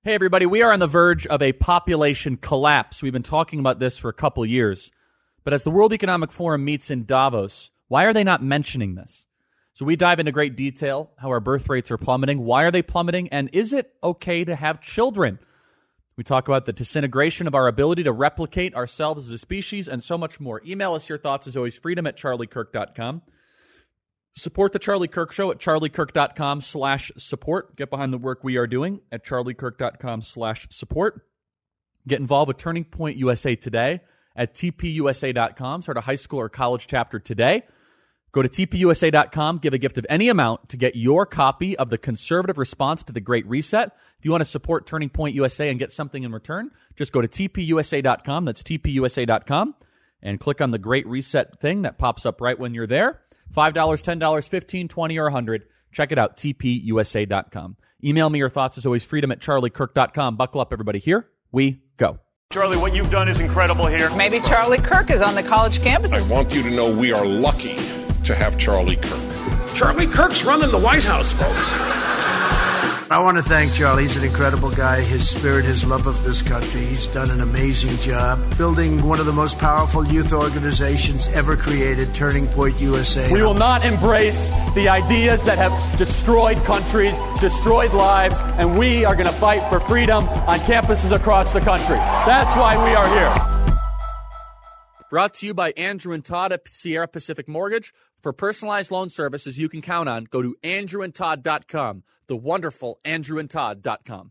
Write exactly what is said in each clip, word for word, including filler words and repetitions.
Hey, everybody, we are on the verge of a population collapse. We've been talking about this for a couple years. But as the World Economic Forum meets in Davos, why are they not mentioning this? So we dive into great detail how our birth rates are plummeting. Why are they plummeting? And is it okay to have children? We talk about the disintegration of our ability to replicate ourselves as a species and so much more. Email us your thoughts, as always, freedom at charlie kirk dot com. Support the Charlie Kirk Show at charliekirk.com slash support. Get behind the work we are doing at charliekirk.com slash support. Get involved with Turning Point U S A today at t p u s a dot com. Start a high school or college chapter today. Go to t p u s a dot com, give a gift of any amount to get your copy of the conservative response to the Great Reset. If you want to support Turning Point U S A and get something in return, just go to t p u s a dot com. That's t p u s a dot com. And click on the Great Reset thing that pops up right when you're there. five dollars, ten dollars, fifteen dollars, twenty dollars, or one hundred dollars. Check it out, t p u s a dot com. Email me your thoughts, as always, freedom at charlie kirk dot com. Buckle up, everybody. Here we go. Charlie, what you've done is incredible here. Maybe Charlie Kirk is on the college campus. I want you to know we are lucky to have Charlie Kirk. Charlie Kirk's running the White House, folks. I want to thank Charlie. He's an incredible guy. His spirit, his love of this country. He's done an amazing job building one of the most powerful youth organizations ever created, Turning Point U S A. We will not embrace the ideas that have destroyed countries, destroyed lives, and we are going to fight for freedom on campuses across the country. That's why we are here. Brought to you by Andrew and Todd at Sierra Pacific Mortgage. For personalized loan services you can count on, go to andrew and todd dot com, the wonderful andrew and todd dot com.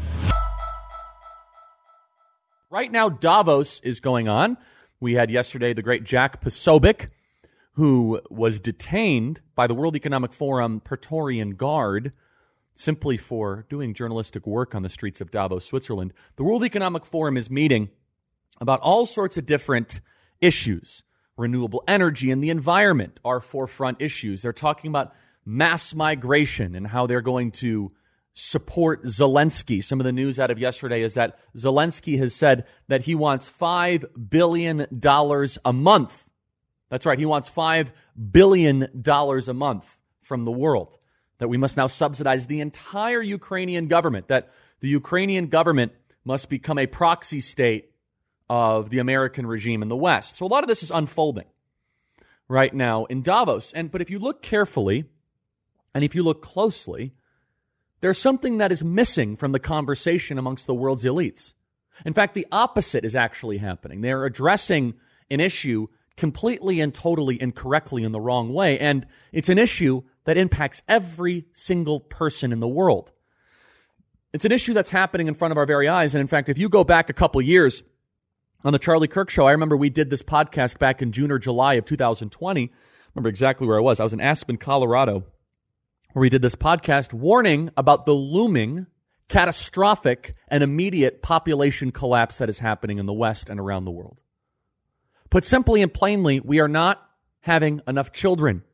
Right now, Davos is going on. We had yesterday the great Jack Posobiec, who was detained by the World Economic Forum Praetorian Guard simply for doing journalistic work on the streets of Davos, Switzerland. The World Economic Forum is meeting about all sorts of different issues. Renewable energy and the environment are forefront issues. They're talking about mass migration and how they're going to support Zelensky. Some of the news out of yesterday is that Zelensky has said that he wants five billion dollars a month. That's right, he wants five billion dollars a month from the world. That we must now subsidize the entire Ukrainian government. That the Ukrainian government must become a proxy state of the American regime in the West. So a lot of this is unfolding right now in Davos. And but if you look carefully, and if you look closely, there's something that is missing from the conversation amongst the world's elites. In fact, the opposite is actually happening. They're addressing an issue completely and totally incorrectly in the wrong way. And it's an issue that impacts every single person in the world. It's an issue that's happening in front of our very eyes. And in fact, if you go back a couple years, on the Charlie Kirk Show, I remember we did this podcast back in June or July of two thousand twenty. I remember exactly where I was. I was in Aspen, Colorado, where we did this podcast warning about the looming, catastrophic, and immediate population collapse that is happening in the West and around the world. Put simply and plainly, we are not having enough children.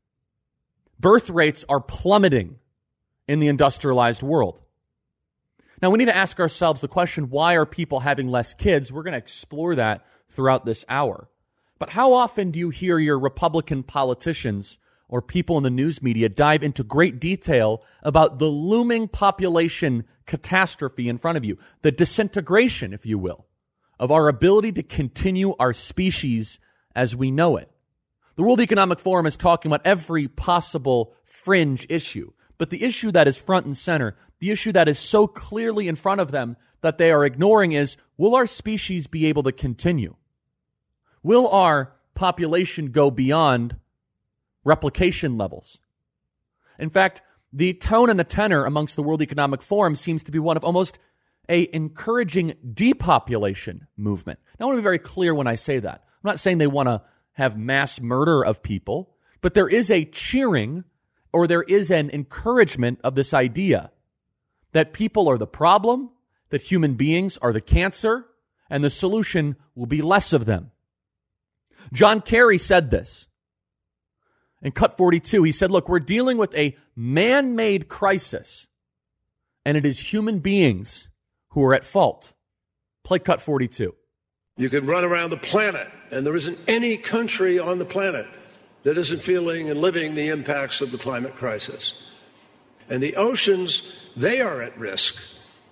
Birth rates are plummeting in the industrialized world. Now, we need to ask ourselves the question, why are people having less kids? We're going to explore that throughout this hour. But how often do you hear your Republican politicians or people in the news media dive into great detail about the looming population catastrophe in front of you, the disintegration, if you will, of our ability to continue our species as we know it? The World Economic Forum is talking about every possible fringe issue, but the issue that is front and center, the issue that is so clearly in front of them that they are ignoring is, will our species be able to continue? Will our population go beyond replication levels? In fact, the tone and the tenor amongst the World Economic Forum seems to be one of almost a encouraging depopulation movement. Now, I want to be very clear when I say that. I'm not saying they want to have mass murder of people, but there is a cheering or there is an encouragement of this idea that people are the problem, that human beings are the cancer, and the solution will be less of them. John Kerry said this in Cut forty-two. He said, look, we're dealing with a man-made crisis, and it is human beings who are at fault. Play Cut forty-two. You can run around the planet, and there isn't any country on the planet that isn't feeling and living the impacts of the climate crisis. And the oceans, they are at risk.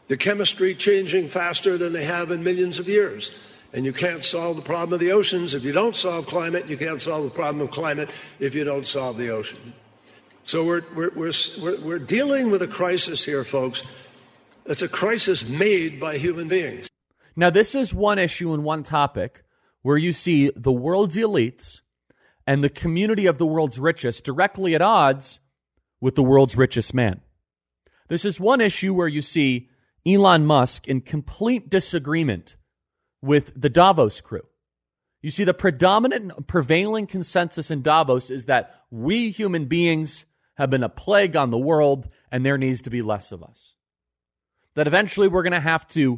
the chemistry changing faster than they have in millions of years. And you can't solve the problem of the oceans if you don't solve climate. You can't solve the problem of climate if you don't solve the ocean. So we're, we're, we're, we're dealing with a crisis here, folks. It's a crisis made by human beings. Now, this is one issue and one topic where you see the world's elites and the community of the world's richest directly at odds with the world's richest man. This is one issue where you see Elon Musk in complete disagreement with the Davos crew. You see, the predominant prevailing consensus in Davos is that we human beings have been a plague on the world and there needs to be less of us. That eventually we're going to have to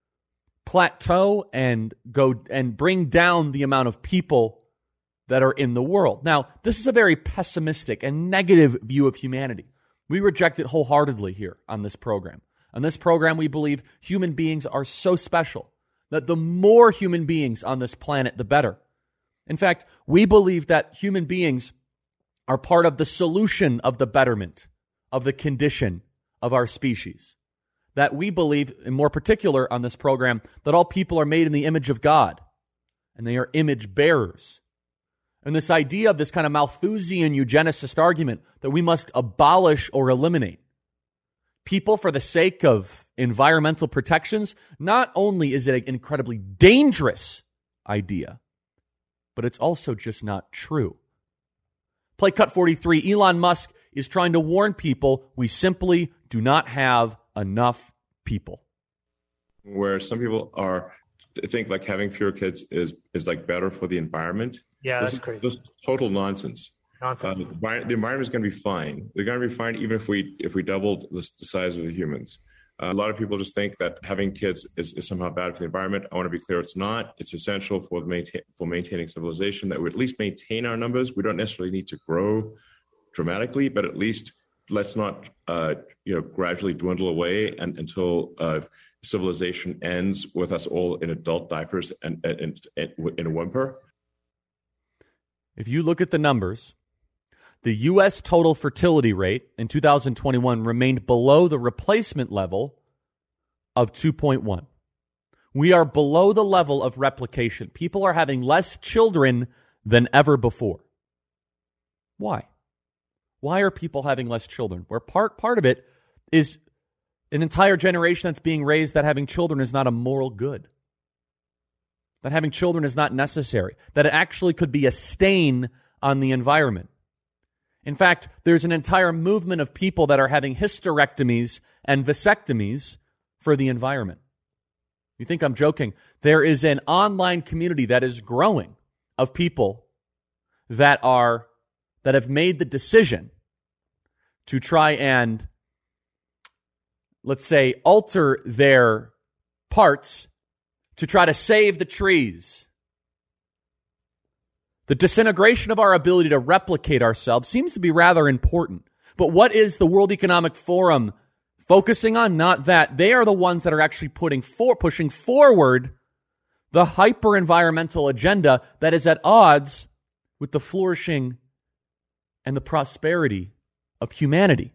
plateau and go and bring down the amount of people that are in the world. Now, this is a very pessimistic and negative view of humanity. We reject it wholeheartedly here on this program. On this program, we believe human beings are so special that the more human beings on this planet, the better. In fact, we believe that human beings are part of the solution of the betterment of the condition of our species. That we believe, in more particular on this program, that all people are made in the image of God, and they are image bearers. And this idea of this kind of Malthusian eugenicist argument that we must abolish or eliminate people for the sake of environmental protections, not only is it an incredibly dangerous idea, but it's also just not true. Play cut forty-three, Elon Musk is trying to warn people we simply do not have enough people. Where some people are think like having fewer kids is is like better for the environment. Yeah, this that's is, crazy. This is total nonsense. Nonsense. Uh, the, the environment is going to be fine. They're going to be fine even if we if we doubled the, the size of the humans. Uh, a lot of people just think that having kids is, is somehow bad for the environment. I want to be clear, it's not. It's essential for maintain, for maintaining civilization, that we at least maintain our numbers. We don't necessarily need to grow dramatically, but at least let's not uh, you know gradually dwindle away and, until uh, civilization ends with us all in adult diapers and, and, and, and in a whimper. If you look at the numbers, the U S total fertility rate in two thousand twenty-one remained below the replacement level of two point one. We are below the level of replication. People are having less children than ever before. Why? Why are people having less children? Where part part of it is an entire generation that's being raised that having children is not a moral good. That having children is not necessary. That it actually could be a stain on the environment. In fact, there's an entire movement of people that are having hysterectomies and vasectomies for the environment. You think I'm joking? There is an online community that is growing of people that are that have made the decision to try and, let's say, alter their parts to try to save the trees. The disintegration of our ability to replicate ourselves seems to be rather important. But what is the World Economic Forum focusing on? Not that. They are the ones that are actually putting for, pushing forward the hyper-environmental agenda that is at odds with the flourishing and the prosperity of humanity.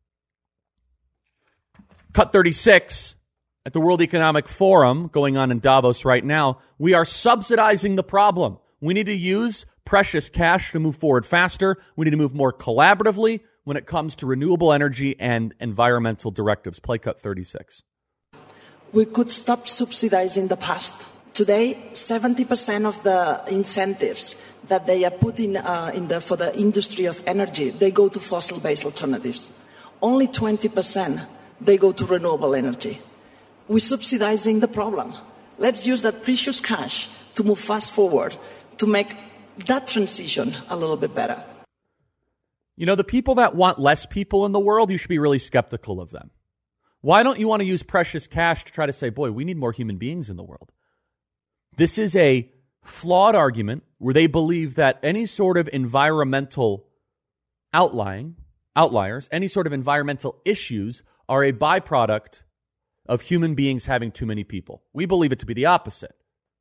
Cut thirty-six, at the World Economic Forum going on in Davos right now, we are subsidizing the problem. We need to use precious cash to move forward faster. We need to move more collaboratively when it comes to renewable energy and environmental directives. Play cut thirty-six. We could stop subsidizing the past. Today, seventy percent of the incentives that they are putting uh, in the, for the industry of energy, they go to fossil-based alternatives. Only twenty percent, they go to renewable energy. We're subsidizing the problem. Let's use that precious cash to move fast forward, to make that transition a little bit better. You know, the people that want less people in the world, you should be really skeptical of them. Why don't you want to use precious cash to try to say, boy, we need more human beings in the world? This is a flawed argument where they believe that any sort of environmental outlying, outliers, any sort of environmental issues are a byproduct of human beings having too many people. We believe it to be the opposite.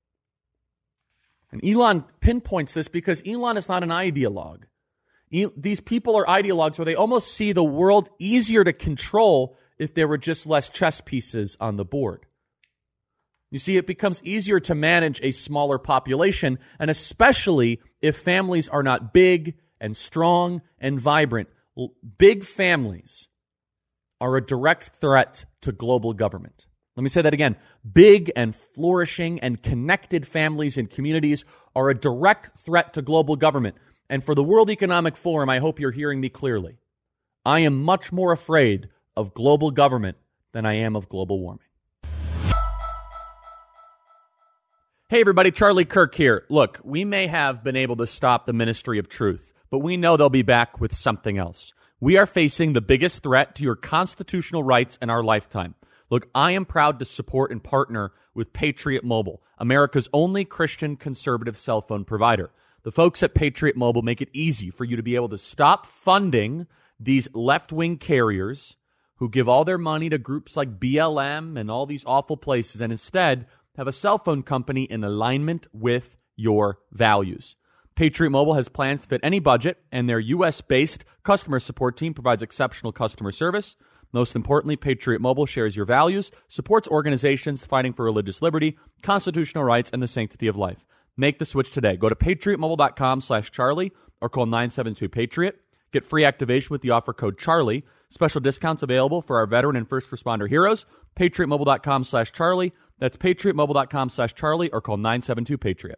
And Elon pinpoints this because Elon is not an ideologue. E- these people are ideologues where they almost see the world easier to control if there were just less chess pieces on the board. You see, it becomes easier to manage a smaller population, and especially if families are not big and strong and vibrant. Big families are a direct threat to global government. Let me say that again. Big and flourishing and connected families and communities are a direct threat to global government. And for the World Economic Forum, I hope you're hearing me clearly. I am much more afraid of global government than I am of global warming. Hey everybody, Charlie Kirk here. Look, we may have been able to stop the Ministry of Truth, but we know they'll be back with something else. We are facing the biggest threat to your constitutional rights in our lifetime. Look, I am proud to support and partner with Patriot Mobile, America's only Christian conservative cell phone provider. The folks at Patriot Mobile make it easy for you to be able to stop funding these left-wing carriers who give all their money to groups like B L M and all these awful places, and instead have a cell phone company in alignment with your values. Patriot Mobile has plans to fit any budget, and their U S-based customer support team provides exceptional customer service. Most importantly, Patriot Mobile shares your values, supports organizations fighting for religious liberty, constitutional rights, and the sanctity of life. Make the switch today. Go to patriotmobile.com slash Charlie or call nine seven two Patriot. Get free activation with the offer code Charlie. Special discounts available for our veteran and first responder heroes. patriotmobile.com slash Charlie. That's patriotmobile.com slash Charlie or call nine seven two Patriot.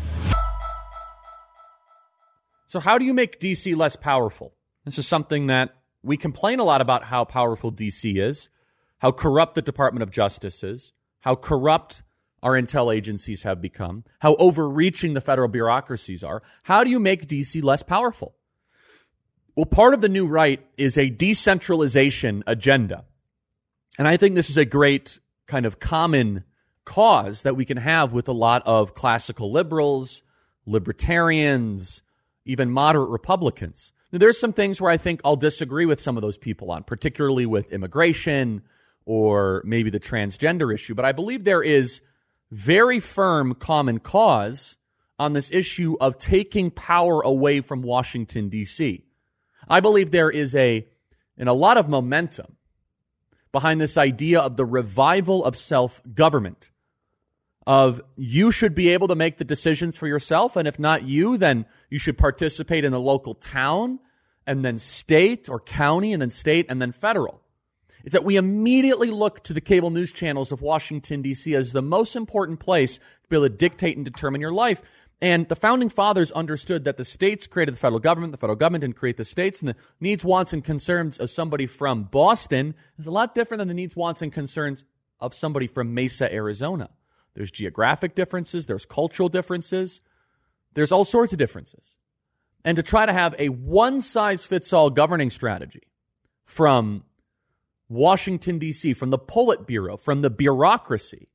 So how do you make D C less powerful? This is something that we complain a lot about, how powerful D C is, how corrupt the Department of Justice is, how corrupt our intel agencies have become, how overreaching the federal bureaucracies are. How do you make D C less powerful? Well, part of the new right is a decentralization agenda. And I think this is a great kind of common cause that we can have with a lot of classical liberals, libertarians, even moderate Republicans. Now, there's some things where I think I'll disagree with some of those people on, particularly with immigration or maybe the transgender issue. But I believe there is very firm common cause on this issue of taking power away from Washington, D C. I believe there is a, and a lot of momentum behind this idea of the revival of self-government, of you should be able to make the decisions for yourself, and if not you, then you should participate in a local town, and then state or county, and then state, and then federal. It's that we immediately look to the cable news channels of Washington, D C as the most important place to be able to dictate and determine your life. And the Founding Fathers understood that the states created the federal government, the federal government didn't create the states, and the needs, wants, and concerns of somebody from Boston is a lot different than the needs, wants, and concerns of somebody from Mesa, Arizona. There's geographic differences, there's cultural differences, there's all sorts of differences. And to try to have a one-size-fits-all governing strategy from Washington, D C, from the Politburo, from the bureaucracy,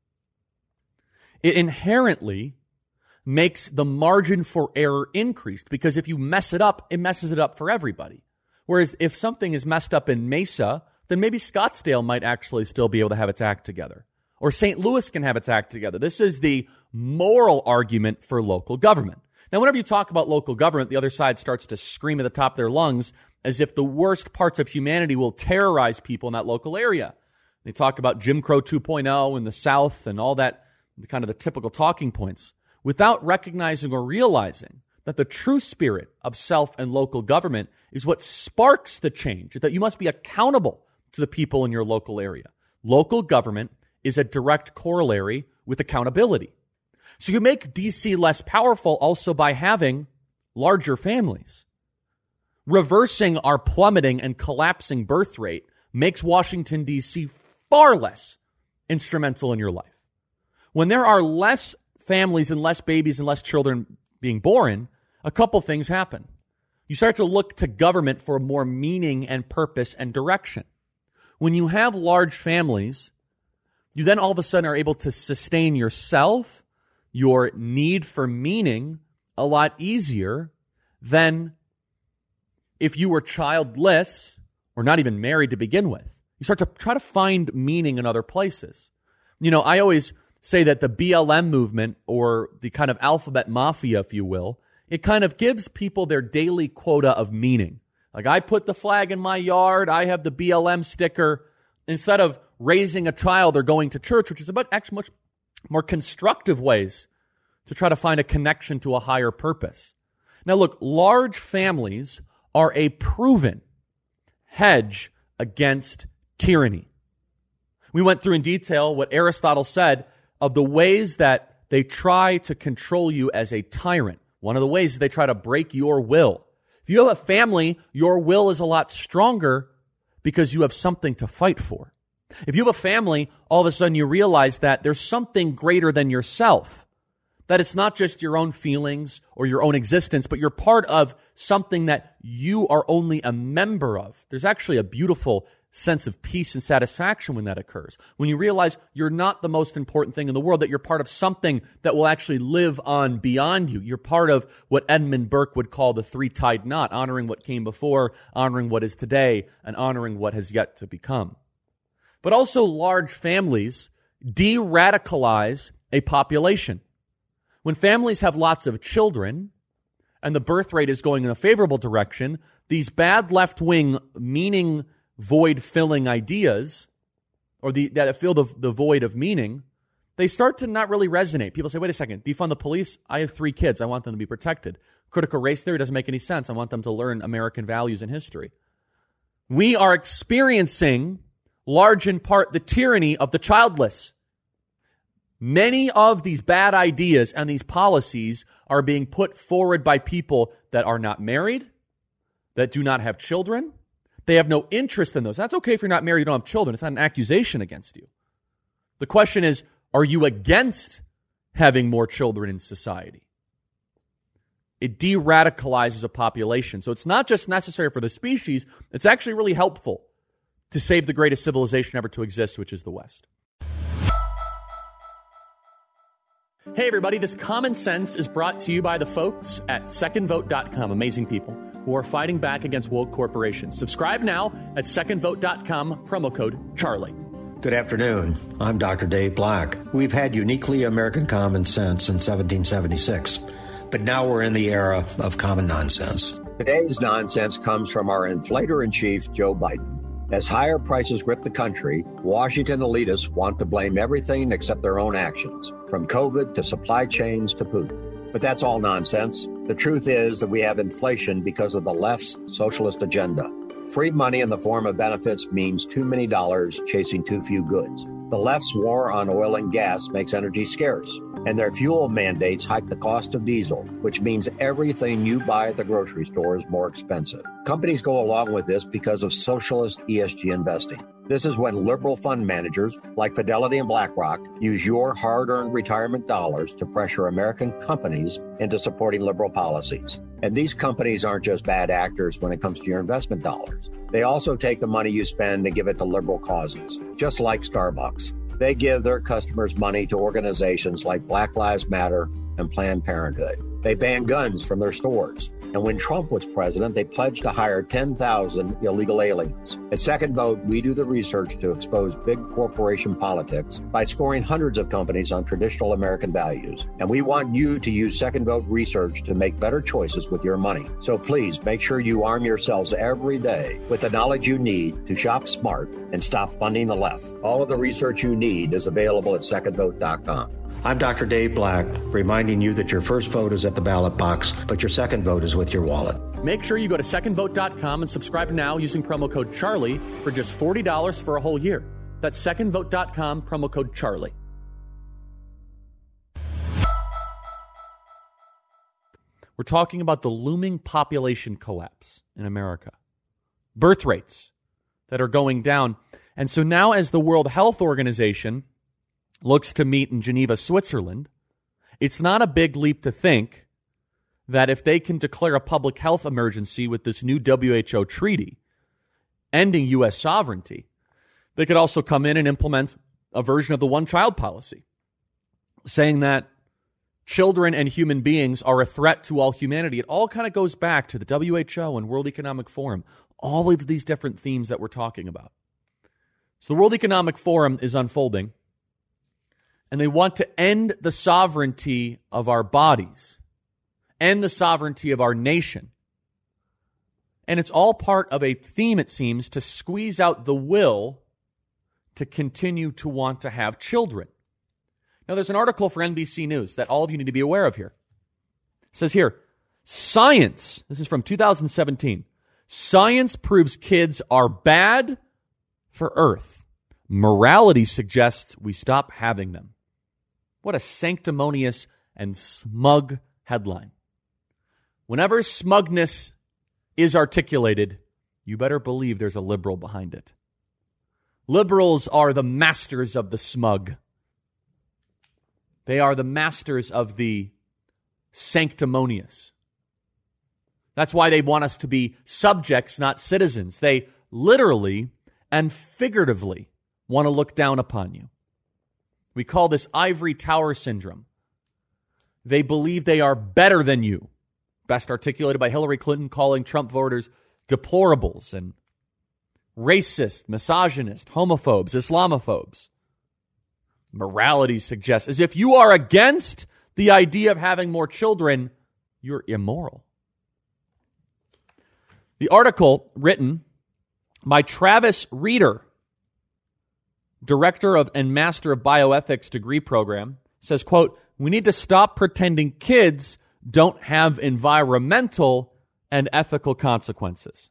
it inherently makes the margin for error increased, because if you mess it up, it messes it up for everybody. Whereas if something is messed up in Mesa, then maybe Scottsdale might actually still be able to have its act together. Or Saint Louis can have its act together. This is the moral argument for local government. Now, whenever you talk about local government, the other side starts to scream at the top of their lungs as if the worst parts of humanity will terrorize people in that local area. They talk about Jim Crow two point oh in the South and all that, kind of the typical talking points, without recognizing or realizing that the true spirit of self and local government is what sparks the change, that you must be accountable to the people in your local area. Local government is a direct corollary with accountability. So you make D C less powerful also by having larger families. Reversing our plummeting and collapsing birth rate makes Washington, D C far less instrumental in your life. When there are less families and less babies and less children being born, a couple things happen. You start to look to government for more meaning and purpose and direction. When you have large families, you then all of a sudden are able to sustain yourself, your need for meaning, a lot easier than if you were childless or not even married to begin with. You start to try to find meaning in other places. You know, I always say that the B L M movement, or the kind of alphabet mafia, if you will, it kind of gives people their daily quota of meaning. Like, I put the flag in my yard, I have the B L M sticker, Instead of raising a child or going to church, which is about actually much more constructive ways to try to find a connection to a higher purpose. Now look, large families are a proven hedge against tyranny. We went through in detail what Aristotle said of the ways that they try to control you as a tyrant. One of the ways is they try to break your will. If you have a family, your will is a lot stronger because you have something to fight for. If you have a family, all of a sudden you realize that there's something greater than yourself, that it's not just your own feelings or your own existence, but you're part of something that you are only a member of. There's actually a beautiful sense of peace and satisfaction when that occurs. When you realize you're not the most important thing in the world, that you're part of something that will actually live on beyond you. You're part of what Edmund Burke would call the three-tied knot, honoring what came before, honoring what is today, and honoring what has yet to become. But also large families de-radicalize a population. When families have lots of children and the birth rate is going in a favorable direction, these bad left-wing meaning void-filling ideas, or the, that fill the, the void of meaning, they start to not really resonate. People say, wait a second, defund the police? I have three kids. I want them to be protected. Critical race theory doesn't make any sense. I want them to learn American values and history. We are experiencing, large in part, the tyranny of the childless. Many of these bad ideas and these policies are being put forward by people that are not married, that do not have children. They have no interest in those. That's okay if you're not married, you don't have children. It's not an accusation against you. The question is, are you against having more children in society? It de-radicalizes a population. So it's not just necessary for the species, it's actually really helpful to save the greatest civilization ever to exist, which is the West. Hey everybody, this Common Sense is brought to you by the folks at second vote dot com. Amazing people who are fighting back against woke corporations. Subscribe now at second vote dot com, promo code Charlie. Good afternoon. I'm Doctor Dave Black. We've had uniquely American common sense since seventeen seventy-six, but now we're in the era of common nonsense. Today's nonsense comes from our inflator-in-chief, Joe Biden. As higher prices grip the country, Washington elitists want to blame everything except their own actions, from COVID to supply chains to Putin. But that's all nonsense. The truth is that we have inflation because of the left's socialist agenda. Free money in the form of benefits means too many dollars chasing too few goods. The left's war on oil and gas makes energy scarce, and their fuel mandates hike the cost of diesel, which means everything you buy at the grocery store is more expensive. Companies go along with this because of socialist E S G investing. This is when liberal fund managers like Fidelity and BlackRock use your hard-earned retirement dollars to pressure American companies into supporting liberal policies. And these companies aren't just bad actors when it comes to your investment dollars. They also take the money you spend and give it to liberal causes, just like Starbucks. They give their customers money to organizations like Black Lives Matter and Planned Parenthood. They ban guns from their stores. And when Trump was president, they pledged to hire ten thousand illegal aliens. At Second Vote, we do the research to expose big corporation politics by scoring hundreds of companies on traditional American values. And we want you to use Second Vote research to make better choices with your money. So please make sure you arm yourselves every day with the knowledge you need to shop smart and stop funding the left. All of the research you need is available at second vote dot com. I'm Doctor Dave Black, reminding you that your first vote is at the ballot box, but your second vote is with your wallet. Make sure you go to second vote dot com and subscribe now using promo code Charlie for just forty dollars for a whole year. That's second vote dot com, promo code Charlie. We're talking about the looming population collapse in America. Birth rates that are going down. And so now as the World Health Organization looks to meet in Geneva, Switzerland, it's not a big leap to think that if they can declare a public health emergency with this new W H O treaty, ending U S sovereignty, they could also come in and implement a version of the one-child policy, saying that children and human beings are a threat to all humanity. It all kind of goes back to the W H O and World Economic Forum, all of these different themes that we're talking about. So the World Economic Forum is unfolding, and they want to end the sovereignty of our bodies, end the sovereignty of our nation. And it's all part of a theme, it seems, to squeeze out the will to continue to want to have children. Now, there's an article for N B C News that all of you need to be aware of here. It says here, science, this is from two thousand seventeen, science proves kids are bad for Earth. Morality suggests we stop having them. What a sanctimonious and smug headline. Whenever smugness is articulated, you better believe there's a liberal behind it. Liberals are the masters of the smug. They are the masters of the sanctimonious. That's why they want us to be subjects, not citizens. They literally and figuratively want to look down upon you. We call this ivory tower syndrome. They believe they are better than you. Best articulated by Hillary Clinton, calling Trump voters deplorables and racist, misogynist, homophobes, Islamophobes. Morality suggests, as if you are against the idea of having more children, you're immoral. The article written by Travis Reeder, director of and master of bioethics degree program, says, quote, we need to stop pretending kids don't have environmental and ethical consequences.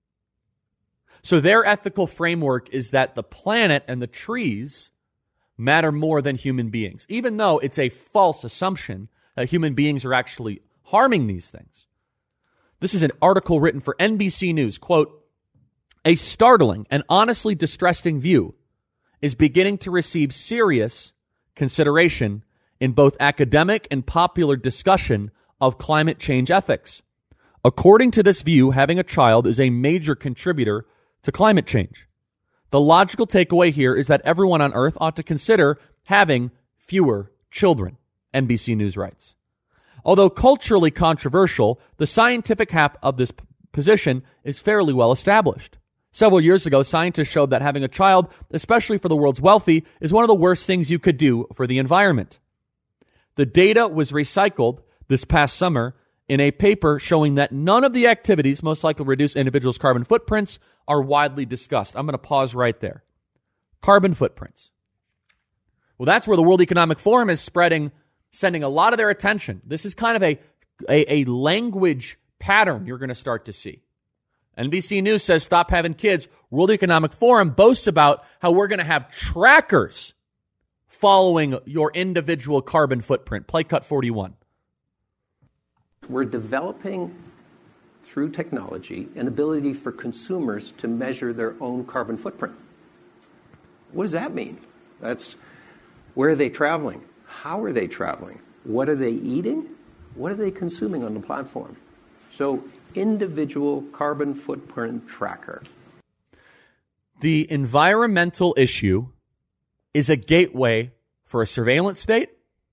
So their ethical framework is that the planet and the trees matter more than human beings, even though it's a false assumption that human beings are actually harming these things. This is an article written for N B C News, quote, a startling and honestly distressing view is beginning to receive serious consideration in both academic and popular discussion of climate change ethics. According to this view, having a child is a major contributor to climate change. The logical takeaway here is that everyone on Earth ought to consider having fewer children, N B C News writes. Although culturally controversial, the scientific half of this p- position is fairly well established. Several years ago, scientists showed that having a child, especially for the world's wealthy, is one of the worst things you could do for the environment. The data was recycled this past summer in a paper showing that none of the activities most likely to reduce individuals' carbon footprints are widely discussed. I'm going to pause right there. Carbon footprints. Well, that's where the World Economic Forum is spreading, sending a lot of their attention. This is kind of a, a, a language pattern you're going to start to see. N B C News says stop having kids. World Economic Forum boasts about how we're going to have trackers following your individual carbon footprint. Play cut forty-one. We're developing, through technology, an ability for consumers to measure their own carbon footprint. What does that mean? That's where are they traveling? How are they traveling? What are they eating? What are they consuming on the platform? So, individual carbon footprint tracker. The environmental issue is a gateway for a surveillance state,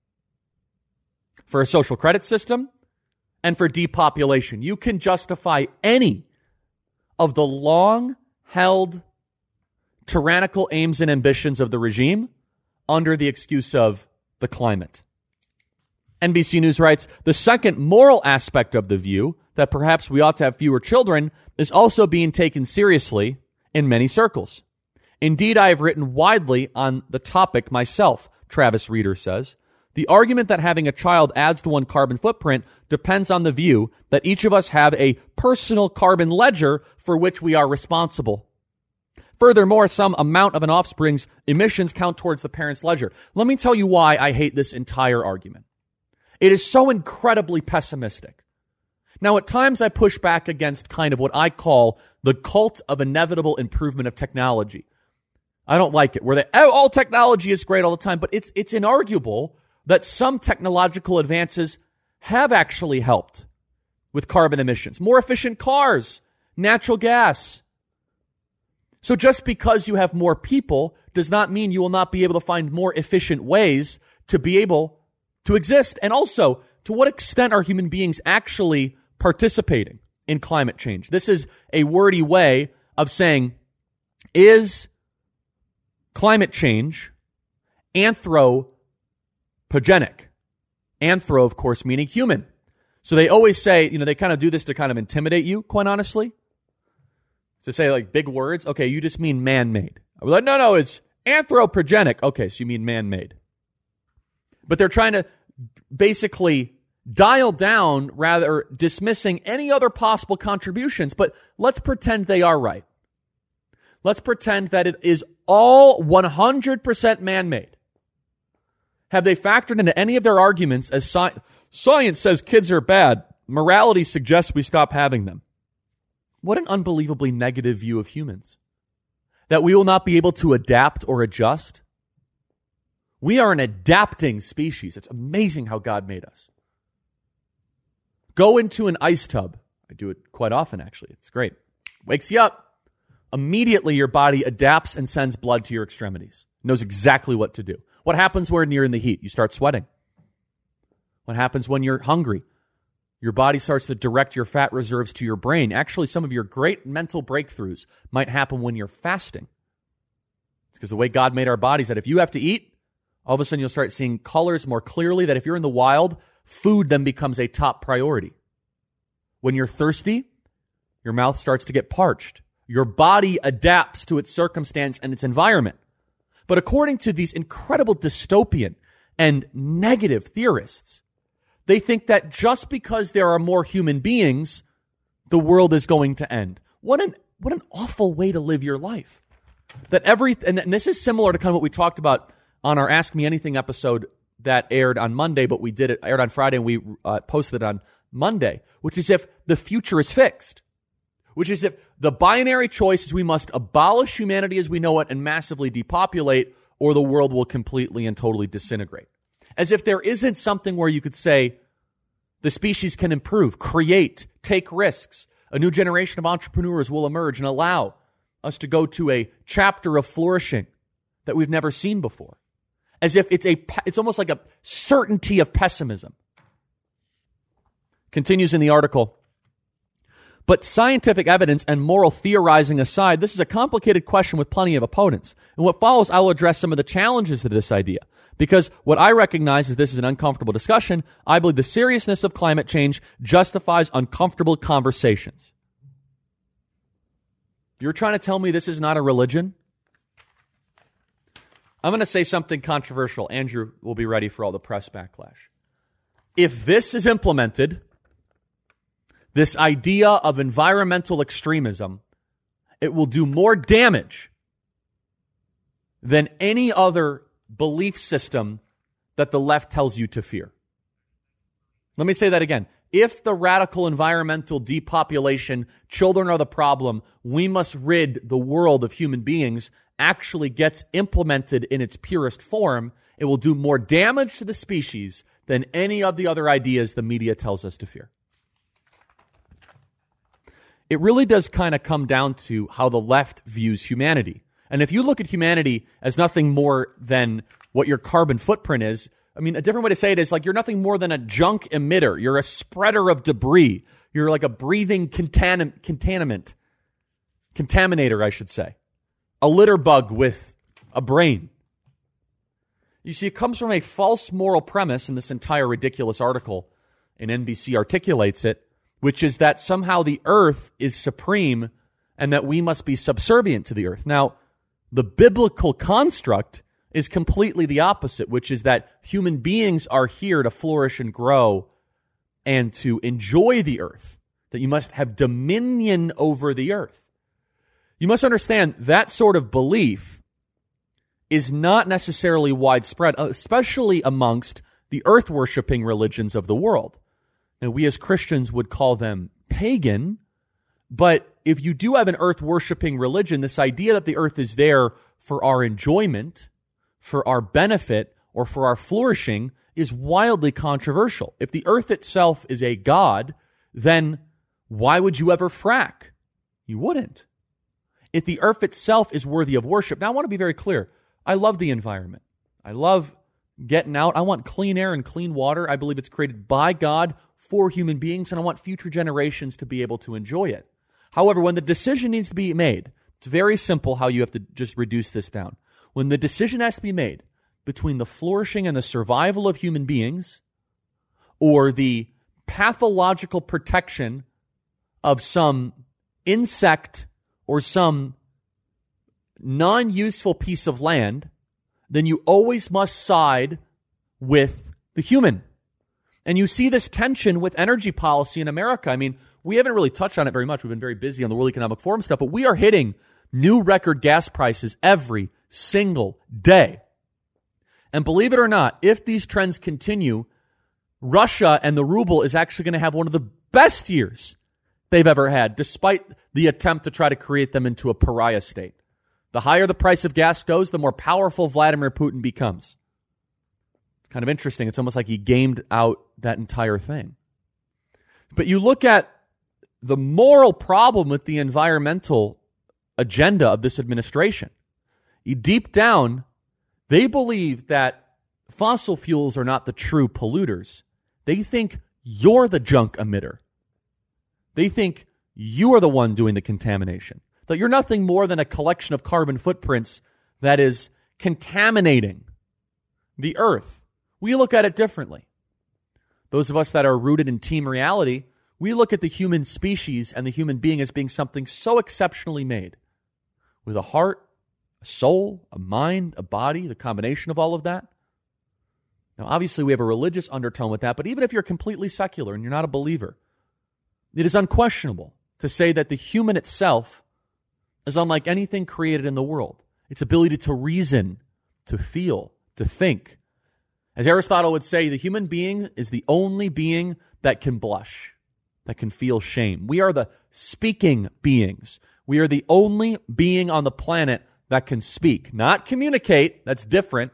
for a social credit system, and for depopulation. You can justify any of the long-held tyrannical aims and ambitions of the regime under the excuse of the climate. N B C News writes, the second moral aspect of the view, that perhaps we ought to have fewer children, is also being taken seriously in many circles. Indeed, I have written widely on the topic myself, Travis Reeder says. The argument that having a child adds to one carbon footprint depends on the view that each of us have a personal carbon ledger for which we are responsible. Furthermore, some amount of an offspring's emissions count towards the parent's ledger. Let me tell you why I hate this entire argument. It is so incredibly pessimistic. Now, at times I push back against kind of what I call the cult of inevitable improvement of technology. I don't like it, where they, oh, all technology is great all the time, but it's it's inarguable that some technological advances have actually helped with carbon emissions. More efficient cars, natural gas. So just because you have more people does not mean you will not be able to find more efficient ways to be able to exist. And also, to what extent are human beings actually participating in climate change? This is a wordy way of saying, is climate change anthropogenic? Anthro, of course, meaning human. So they always say, you know, they kind of do this to kind of intimidate you, quite honestly. To say like big words, okay, you just mean man-made. I was like, no, no, it's Anthropogenic. Okay, so you mean man-made. But they're trying to basically dial down, rather dismissing any other possible contributions. But let's pretend they are right. Let's pretend that it is all one hundred percent man-made. Have they factored into any of their arguments as sci- science says kids are bad, morality suggests we stop having them? What an unbelievably negative view of humans. That we will not be able to adapt or adjust. We are an adapting species. It's amazing how God made us. Go into an ice tub. I do it quite often, actually. It's great. Wakes you up. Immediately, your body adapts and sends blood to your extremities. Knows exactly what to do. What happens when you're in the heat? You start sweating. What happens when you're hungry? Your body starts to direct your fat reserves to your brain. Actually, some of your great mental breakthroughs might happen when you're fasting. It's because the way God made our bodies, that if you have to eat, all of a sudden you'll start seeing colors more clearly, that if you're in the wild, food then becomes a top priority. When you're thirsty, your mouth starts to get parched. Your body adapts to its circumstance and its environment. But according to these incredible dystopian and negative theorists, they think that just because there are more human beings, the world is going to end. What an what an awful way to live your life. That every and this is similar to kind of what we talked about on our Ask Me Anything episode that aired on Monday, but we did it aired on Friday and we uh, posted it on Monday, which is if the future is fixed, which is if the binary choice is we must abolish humanity as we know it and massively depopulate, or the world will completely and totally disintegrate. As if there isn't something where you could say the species can improve, create, take risks. A new generation of entrepreneurs will emerge and allow us to go to a chapter of flourishing that we've never seen before. As if it's a, it's almost like a certainty of pessimism. Continues in the article. But scientific evidence and moral theorizing aside, this is a complicated question with plenty of opponents. In what follows, I will address some of the challenges to this idea. Because what I recognize is this is an uncomfortable discussion. I believe the seriousness of climate change justifies uncomfortable conversations. You're trying to tell me this is not a religion? I'm going to say something controversial. Andrew will be ready for all the press backlash. If this is implemented, this idea of environmental extremism, it will do more damage than any other belief system that the left tells you to fear. Let me say that again. If the radical environmental depopulation, children are the problem, we must rid the world of human beings, actually gets implemented in its purest form, it will do more damage to the species than any of the other ideas the media tells us to fear. It really does kind of come down to how the left views humanity. And if you look at humanity as nothing more than what your carbon footprint is, I mean, a different way to say it is like you're nothing more than a junk emitter. You're a spreader of debris. You're like a breathing contamin- contaminant, contaminator, I should say. A litter bug with a brain. You see, it comes from a false moral premise, and this entire ridiculous article in N B C articulates it, which is that somehow the earth is supreme and that we must be subservient to the earth. Now, the biblical construct is completely the opposite, which is that human beings are here to flourish and grow and to enjoy the earth, that you must have dominion over the earth. You must understand that sort of belief is not necessarily widespread, especially amongst the earth-worshipping religions of the world. Now, we as Christians would call them pagan, but if you do have an earth-worshipping religion, this idea that the earth is there for our enjoyment, for our benefit, or for our flourishing is wildly controversial. If the earth itself is a god, then why would you ever frack? You wouldn't. If the earth itself is worthy of worship. Now, I want to be very clear. I love the environment. I love getting out. I want clean air and clean water. I believe it's created by God for human beings, and I want future generations to be able to enjoy it. However, when the decision needs to be made, it's very simple how you have to just reduce this down. When the decision has to be made between the flourishing and the survival of human beings or the pathological protection of some insect or some non-useful piece of land, then you always must side with the human. And you see this tension with energy policy in America. I mean, we haven't really touched on it very much. We've been very busy on the World Economic Forum stuff, but we are hitting new record gas prices every single day. And believe it or not, if these trends continue, Russia and the ruble is actually going to have one of the best years they've ever had, despite the attempt to try to create them into a pariah state. The higher the price of gas goes, the more powerful Vladimir Putin becomes. It's kind of interesting. It's almost like he gamed out that entire thing. But you look at the moral problem with the environmental agenda of this administration. Deep down, they believe that fossil fuels are not the true polluters. They think you're the junk emitter. They think you are the one doing the contamination. That you're nothing more than a collection of carbon footprints that is contaminating the earth. We look at it differently. Those of us that are rooted in team reality, we look at the human species and the human being as being something so exceptionally made, with a heart, a soul, a mind, a body, the combination of all of that. Now, obviously, we have a religious undertone with that, but even if you're completely secular and you're not a believer, it is unquestionable to say that the human itself is unlike anything created in the world. Its ability to reason, to feel, to think. As Aristotle would say, the human being is the only being that can blush, that can feel shame. We are the speaking beings. We are the only being on the planet that can speak, not communicate. That's different.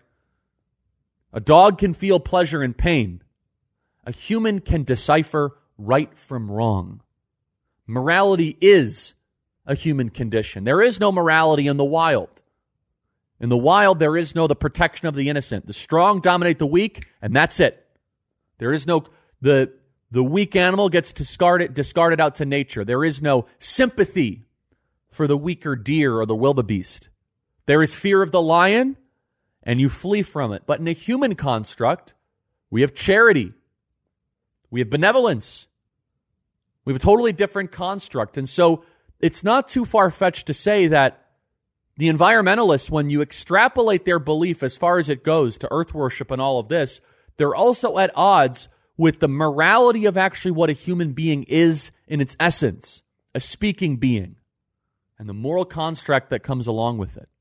A dog can feel pleasure and pain. A human can decipher right from wrong. Morality is a human condition. There is no morality in the wild. In the wild, there is no the protection of the innocent. The strong dominate the weak, and that's it. There is no, the, the weak animal gets discarded, discarded out to nature. There is no sympathy for the weaker deer or the wildebeest. There is fear of the lion, and you flee from it. But in a human construct, we have charity. We have benevolence. We have a totally different construct. And so it's not too far-fetched to say that the environmentalists, when you extrapolate their belief as far as it goes to earth worship and all of this, they're also at odds with the morality of actually what a human being is in its essence, a speaking being, and the moral construct that comes along with it.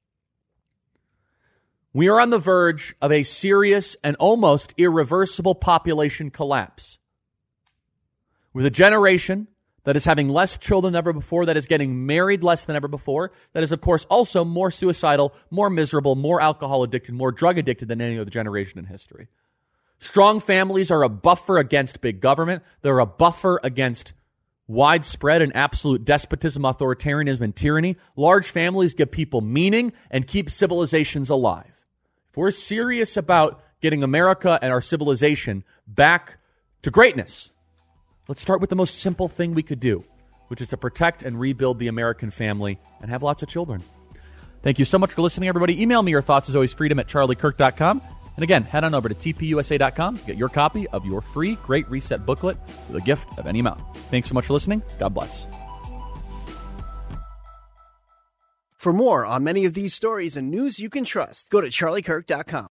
We are on the verge of a serious and almost irreversible population collapse, with a generation that is having less children than ever before, that is getting married less than ever before, that is, of course, also more suicidal, more miserable, more alcohol addicted, more drug addicted than any other generation in history. Strong families are a buffer against big government. They're a buffer against widespread and absolute despotism, authoritarianism, and tyranny. Large families give people meaning and keep civilizations alive. If we're serious about getting America and our civilization back to greatness, let's start with the most simple thing we could do, which is to protect and rebuild the American family and have lots of children. Thank you so much for listening, everybody. Email me your thoughts, as always, freedom at charlie kirk dot com. And again, head on over to T P U S A dot com to get your copy of your free Great Reset booklet with a gift of any amount. Thanks so much for listening. God bless. For more on many of these stories and news you can trust, go to charlie kirk dot com.